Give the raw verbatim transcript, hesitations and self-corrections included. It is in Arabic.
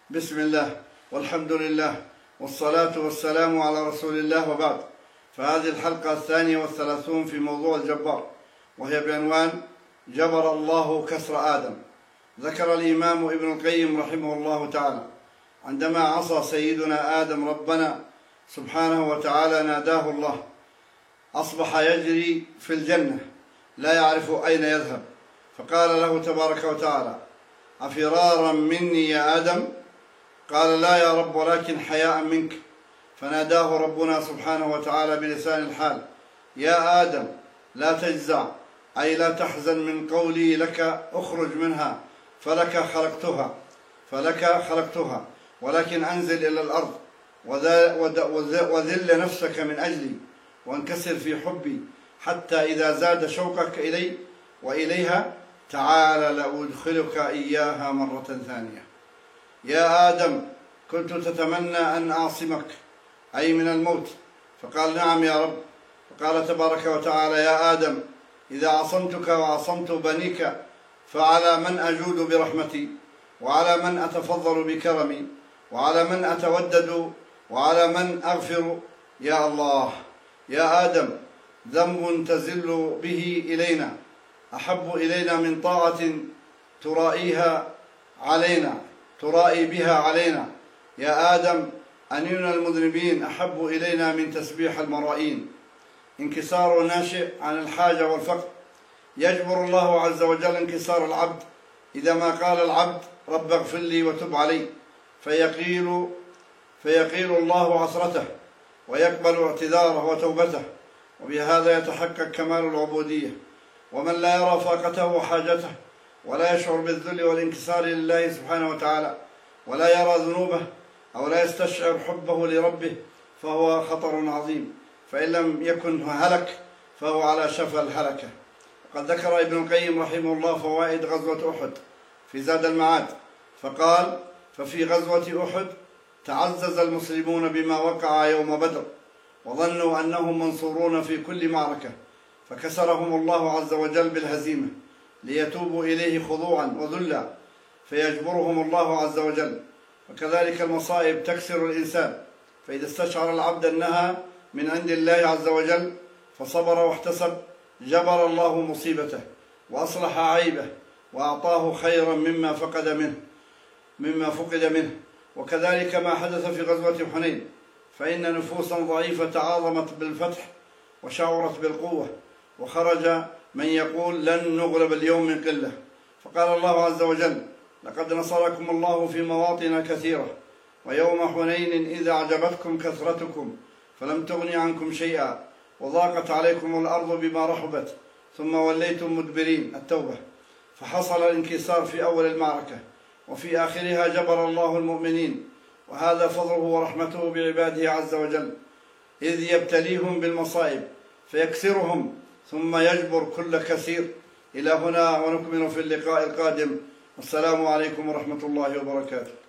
بسم الله والحمد لله والصلاة والسلام على رسول الله، وبعد. فهذه الحلقة الثانية والثلاثون في موضوع الجبار، وهي بعنوان جبر الله كسر آدم. ذكر الإمام ابن القيم رحمه الله تعالى: عندما عصى سيدنا آدم ربنا سبحانه وتعالى ناداه الله، أصبح يجري في الجنة لا يعرف أين يذهب، فقال له تبارك وتعالى: أفرارا مني يا آدم؟ قال: لا يا رب، ولكن حياء منك. فناداه ربنا سبحانه وتعالى بلسان الحال: يا آدم، لا تجزع، أي لا تحزن من قولي لك اخرج منها، فلك خلقتها فلك خلقتها ولكن أنزل إلى الأرض وذل نفسك من أجلي، وانكسر في حبي، حتى إذا زاد شوقك إلي وإليها تعال لأدخلك إياها مرة ثانية. يا آدم، كنت تتمنى أن أعصمك، أي من الموت. فقال: نعم يا رب. فقال تبارك وتعالى: يا آدم، إذا عصمتك وعصمت بنيك فعلى من أجود برحمتي، وعلى من أتفضل بكرمي، وعلى من أتودد، وعلى من أغفر؟ يا الله، يا آدم، ذنب تزل به إلينا أحب إلينا من طاعة ترائيها علينا ترائي بها علينا. يا آدم، أنينا المذنبين أحب إلينا من تسبيح المرائين. انكسار ناشئ عن الحاجة والفقر. يجبر الله عز وجل انكسار العبد إذا ما قال العبد: رب اغفر لي وتب علي، فيقيل فيقيل الله عثرته ويقبل اعتذاره وتوبته، وبهذا يتحقق كمال العبودية. ومن لا يرى فاقته وحاجته، ولا يشعر بالذل والانكسار لله سبحانه وتعالى، ولا يرى ذنوبه، أو لا يستشعر حبه لربه، فهو خطر عظيم، فإن لم يكن هلك فهو على شفا الهلكة. وقد ذكر ابن القيم رحمه الله فوائد غزوة أحد في زاد المعاد، فقال: ففي غزوة أحد تعزز المسلمون بما وقع يوم بدر، وظنوا أنهم منصورون في كل معركة، فكسرهم الله عز وجل بالهزيمة ليتوبوا إليه خضوعا وذلا، فيجبرهم الله عز وجل. وكذلك المصائب تكسر الإنسان، فإذا استشعر العبد أنها من عند الله عز وجل فصبر واحتسب، جبر الله مصيبته وأصلح عيبه، وأعطاه خيرا مما فقد منه مما فقد منه. وكذلك ما حدث في غزوة حنين، فإن نفوسا ضعيفة تعاظمت بالفتح وشعرت بالقوة، وخرج من يقول: لن نغلب اليوم من قلة. فقال الله عز وجل: لقد نصركم الله في مواطن كثيرة، ويوم حنين إذا أعجبتكم كثرتكم فلم تغن عنكم شيئا، وضاقت عليكم الأرض بما رحبت، ثم وليتم مدبرين. التوبة. فحصل الانكسار في أول المعركة، وفي آخرها جبر الله المؤمنين، وهذا فضله ورحمته بعباده عز وجل، إذ يبتليهم بالمصائب فيكسرهم ثم يجبر كل كثير. إلى هنا، ونكمل في اللقاء القادم. والسلام عليكم ورحمة الله وبركاته.